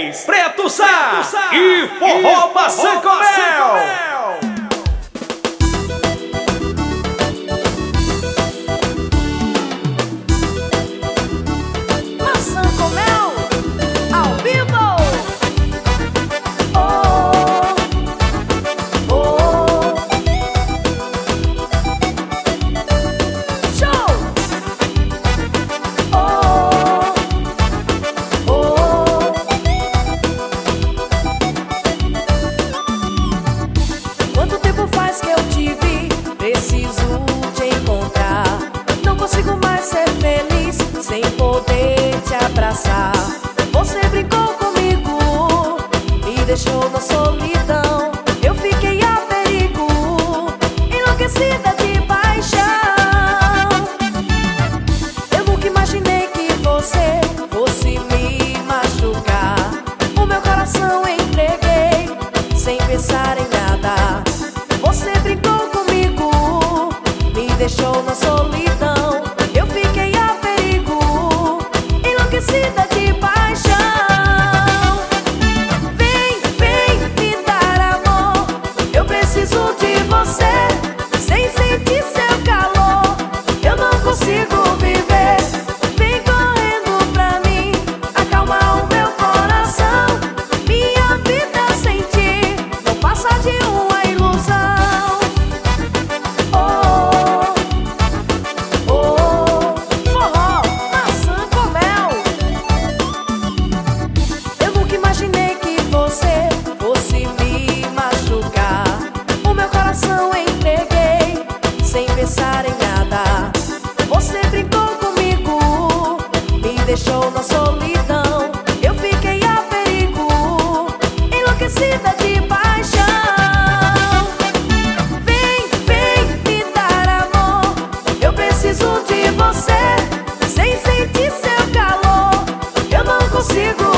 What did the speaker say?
3, Preto Sá e Forró Maçã com Mel. Preciso te encontrar. Não consigo mais ser feliz sem poder te abraçar. Você brincou comigo, me deixou na solidão. Eu fiquei a perigo, enlouquecida de paixão. Eu nunca imaginei que você fosse me machucar. O meu coração entreguei sem pensar em nada. Você brincou comigo, me deixou na solidão. Eu fiquei a perigo, enlouquecida de paixão. Vem, vem me dar amor. Eu preciso de você. Sem sentir seu calor, eu não consigo viver. Vem correndo pra mim, acalmar o meu coração. Minha vida sem ti não passa de uma ilusão. Pensar em nada. Você brincou comigo, me deixou na solidão. Eu fiquei a perigo, enlouquecida de paixão. Vem, vem me dar amor. Eu preciso de você. Sem sentir seu calor, eu não consigo